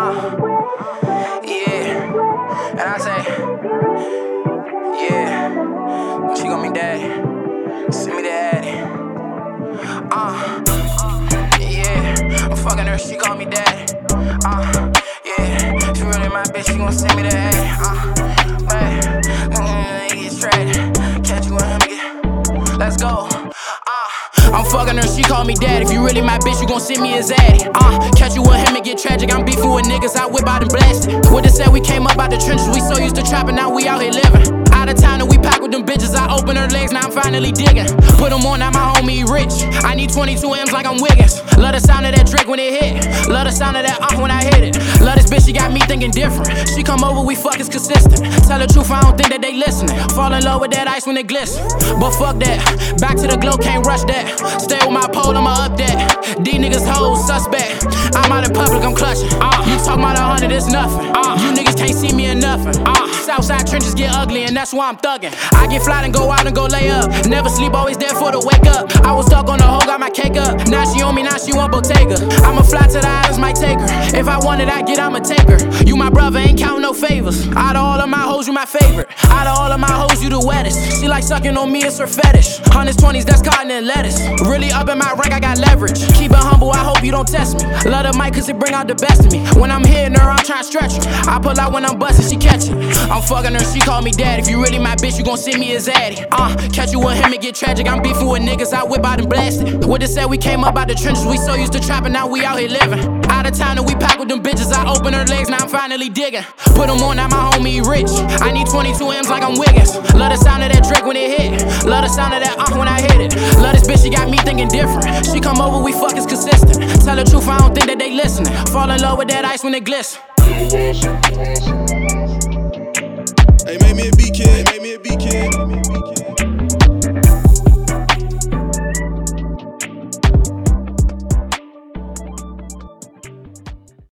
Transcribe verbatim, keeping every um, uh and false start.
Uh, yeah, and I say, yeah, she gon' be daddy, send me the addy. Uh, yeah, I'm fucking her, she call me daddy. Uh, yeah, she really my bitch, she gon' send me the addy. Uh, man, mm-hmm, get straight, catch you and him again. Let's go. I'm fucking her, she call me dad. If you really my bitch, you gon' send me his addy. Uh, catch you with him and get tragic. I'm beefing with niggas, I whip out and blast it. What they said, we came up out the trenches. We so used to trapping, now we out here living. Out of town and we pack with them bitches. I open her legs, now I'm finally digging. Put them on, now my homie rich. I need twenty-two M's like I'm Wiggins. Love the sound of that Drake when it hit. Love the sound of that uh when I hit it. Love this bitch, she got me thinking different. She come over, we fuck is consistent. Tell the truth, I don't think that they listening. Fall in love with that ice when it glisten. But fuck that, back to the glow, can't rush that. Stay with my pole, I'ma up that. These niggas hoes, suspect. I'm out in public, I'm clutching. Uh, you talk about a hundred, it's nothing. Uh, you niggas can't see me in nothing. Uh, Southside trenches get ugly, and that's why I'm thugging. I get fly and go out and go lay up. Never sleep, always there for the wake up. I was stuck on the hoe, got my cake up. Now she on me, now she want Bottega. I'ma fly to the islands, might take her. If I want it, I get, I'ma take her. You my brother, ain't counting no favors. Out of all of my hoes, you my favorite. Out of all of my hoes, you the wettest. She like sucking on me, it's her fetish. Hundreds, twenties, that's cotton and lettuce. Really up in my rank, I got leverage. Keep it humble, I hope you don't test me. Love the mic cause it bring out the best of me. When I'm hitting her, I'm trying to stretch her. I pull out when I'm busting, she catch it. I'm fucking her, she call me dad. If you really my bitch, you gon' send me his addy. Uh, catch you with him and get tragic. I'm beefing with niggas, I whip out and blast it. What they said, we came up out the trenches. We so used to trapping, now we out here living. Out of town and we pack with them bitches. I open her legs, now I'm finally digging. Put them on, now my homie rich. I need twenty-two M's like I'm Wiggins. Love the sound of that Drake when it hit. Love the sound of that uh when I hit it. Love this bitch, she got me thinking different. She come over, we fuck is consistent. Tell the truth, I don't think that they listening. Fall in love with that ice when it glisten. Hey, make me a beat, kid. Make me a beat.